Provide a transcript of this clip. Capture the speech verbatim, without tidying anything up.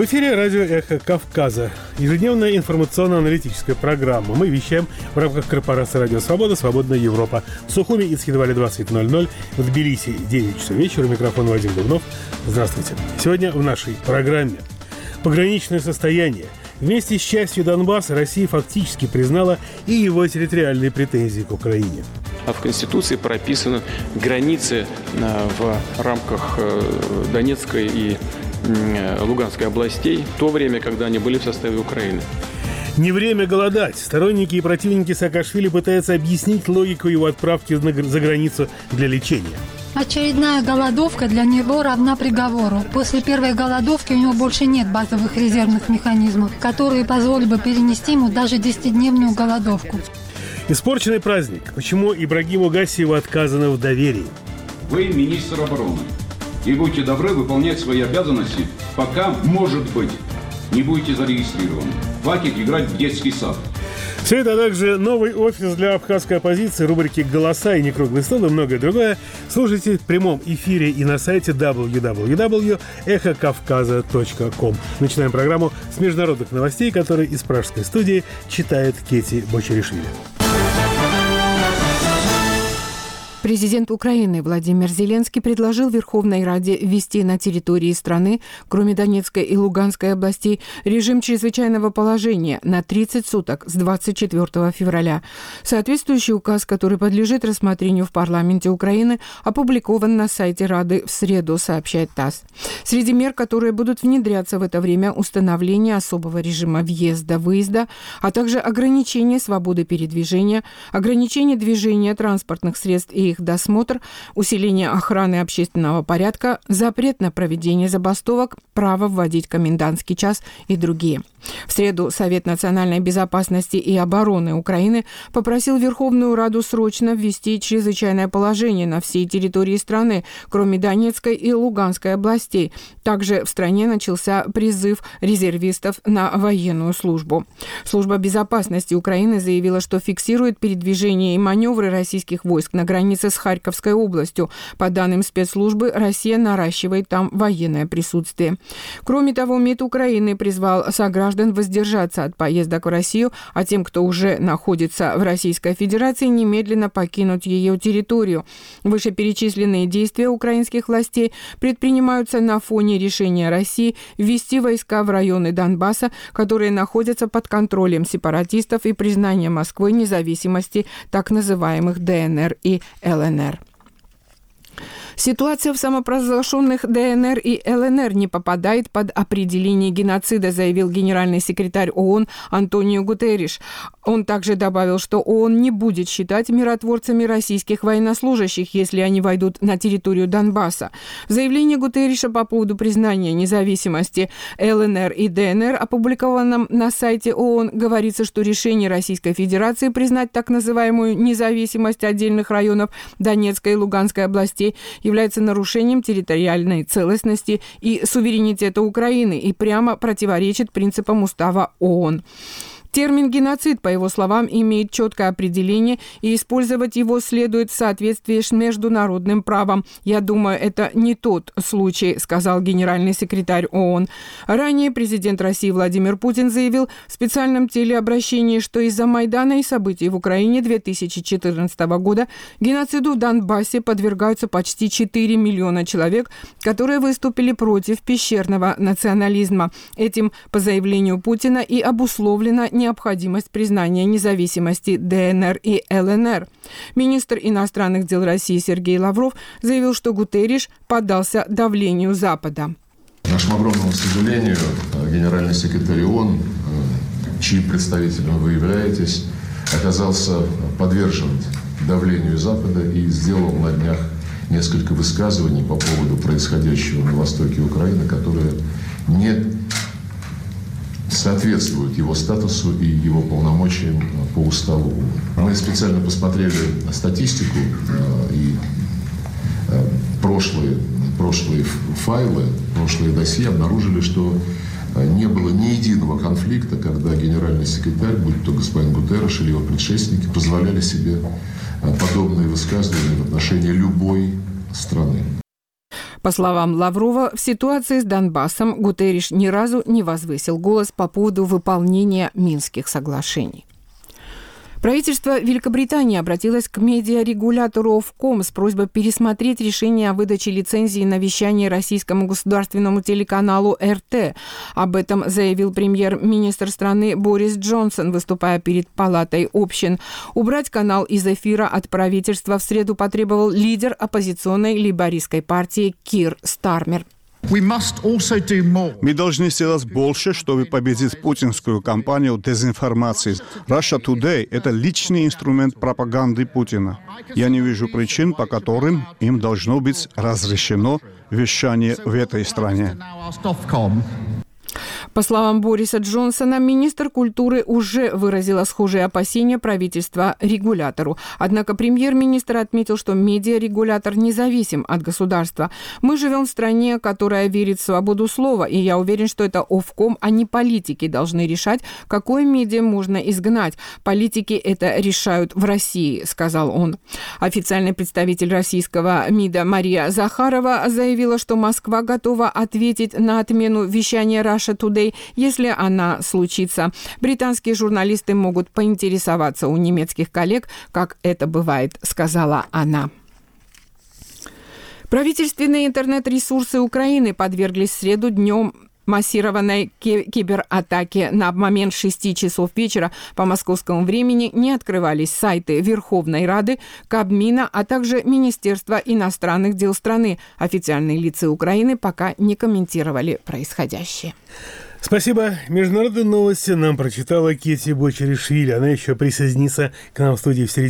В эфире радио «Эхо Кавказа». Ежедневная информационно-аналитическая программа. Мы вещаем в рамках корпорации «Радио Свобода», «Свободная Европа». В Сухуми и Схидвале двадцать ноль ноль, в Тбилиси девять часов вечера. Микрофон Вадим Дубнов. Здравствуйте. Сегодня в нашей программе пограничное состояние. Вместе с частью Донбасса Россия фактически признала и его территориальные претензии к Украине. А в Конституции прописаны границы в рамках Донецкой и Луганской областей в то время, когда они были в составе Украины. Не время голодать. Сторонники и противники Саакашвили пытаются объяснить логику его отправки за границу для лечения. Очередная голодовка для него равна приговору. После первой голодовки у него больше нет базовых резервных механизмов, которые позволили бы перенести ему даже десятидневную голодовку. Испорченный праздник. Почему Ибрагиму Гассиеву отказано в доверии? Вы министр обороны. И будьте добры выполнять свои обязанности, пока, может быть, не будете зарегистрированы. Хватит играть в детский сад. Все это, а также новый офис для абхазской оппозиции, рубрики «Голоса» и «Некруглый стол» и многое другое слушайте в прямом эфире и на сайте дабл ю дабл ю дабл ю точка эхо кавказа точка ком. Начинаем программу с международных новостей, которые из пражской студии читает Кети Бочаришвили. Президент Украины Владимир Зеленский предложил Верховной Раде ввести на территории страны, кроме Донецкой и Луганской областей, режим чрезвычайного положения на тридцать суток с двадцать четвёртого февраля. Соответствующий указ, который подлежит рассмотрению в парламенте Украины, опубликован на сайте Рады в среду, сообщает ТАСС. Среди мер, которые будут внедряться в это время, установление особого режима въезда-выезда, а также ограничение свободы передвижения, ограничение движения транспортных средств и их досмотр, усиление охраны общественного порядка, запрет на проведение забастовок, право вводить комендантский час и другие. В среду Совет национальной безопасности и обороны Украины попросил Верховную Раду срочно ввести чрезвычайное положение на всей территории страны, кроме Донецкой и Луганской областей. Также в стране начался призыв резервистов на военную службу. Служба безопасности Украины заявила, что фиксирует передвижение и маневры российских войск на границе с Харьковской областью. По данным спецслужбы, Россия наращивает там военное присутствие. Кроме того, МИД Украины призвал сограждан воздержаться от поездок в Россию, а тем, кто уже находится в Российской Федерации, немедленно покинуть ее территорию. Вышеперечисленные действия украинских властей предпринимаются на фоне решения России ввести войска в районы Донбасса, которые находятся под контролем сепаратистов, и признания Москвой независимости так называемых ДНР и ЛНР. Ситуация в самопровозглашенных ДНР и ЛНР не попадает под определение геноцида, заявил генеральный секретарь ООН Антонио Гутерриш. Он также добавил, что ООН не будет считать миротворцами российских военнослужащих, если они войдут на территорию Донбасса. В заявлении Гутерриша по поводу признания независимости ЛНР и ДНР, опубликованном на сайте ООН, говорится, что решение Российской Федерации признать так называемую независимость отдельных районов Донецкой и Луганской областей является нарушением территориальной целостности и суверенитета Украины и прямо противоречит принципам Устава ООН. Термин «геноцид», по его словам, имеет четкое определение, и использовать его следует в соответствии с международным правом. «Я думаю, это не тот случай», — сказал генеральный секретарь ООН. Ранее президент России Владимир Путин заявил в специальном телеобращении, что из-за Майдана и событий в Украине две тысячи четырнадцатого года геноциду в Донбассе подвергаются почти четыре миллиона человек, которые выступили против пещерного национализма. Этим, по заявлению Путина, и обусловлено необходимость признания независимости ДНР и ЛНР. Министр иностранных дел России Сергей Лавров заявил, что Гутерриш поддался давлению Запада. К нашему огромному сожалению, генеральный секретарь ООН, чьим представителем вы являетесь, оказался подвержен давлению Запада и сделал на днях несколько высказываний по поводу происходящего на востоке Украины, которые не соответствуют его статусу и его полномочиям по уставу. Мы специально посмотрели статистику и прошлые, прошлые файлы, прошлые досье, обнаружили, что не было ни единого конфликта, когда генеральный секретарь, будь то господин Гутерриш или его предшественники, позволяли себе подобные высказывания в отношении любой страны. По словам Лаврова, в ситуации с Донбассом Гутерриш ни разу не возвысил голос по поводу выполнения Минских соглашений. Правительство Великобритании обратилось к медиарегулятору Ofcom с просьбой пересмотреть решение о выдаче лицензии на вещание российскому государственному телеканалу эр тэ. Об этом заявил премьер-министр страны Борис Джонсон, выступая перед Палатой общин. Убрать канал из эфира от правительства в среду потребовал лидер оппозиционной лейбористской партии Кир Стармер. Мы должны сделать больше, чтобы победить путинскую кампанию дезинформации. Russia Today – это личный инструмент пропаганды Путина. Я не вижу причин, по которым им должно быть разрешено вещание в этой стране. По словам Бориса Джонсона, министр культуры уже выразила схожие опасения правительства регулятору. Однако премьер-министр отметил, что медиарегулятор независим от государства. «Мы живем в стране, которая верит в свободу слова, и я уверен, что это Ofcom, а не политики должны решать, какое медиа можно изгнать. Политики это решают в России», — сказал он. Официальный представитель российского МИДа Мария Захарова заявила, что Москва готова ответить на отмену вещания Russia Today, если она случится. Британские журналисты могут поинтересоваться у немецких коллег, как это бывает, сказала она. Правительственные интернет-ресурсы Украины подверглись в среду днем массированной кибератаки. На момент шести часов вечера по московскому времени не открывались сайты Верховной Рады, Кабмина, а также Министерства иностранных дел страны. Официальные лица Украины пока не комментировали происходящее. Спасибо. Международные новости нам прочитала Кетти Бочеришвили. Она еще присоединится к нам в студии в середине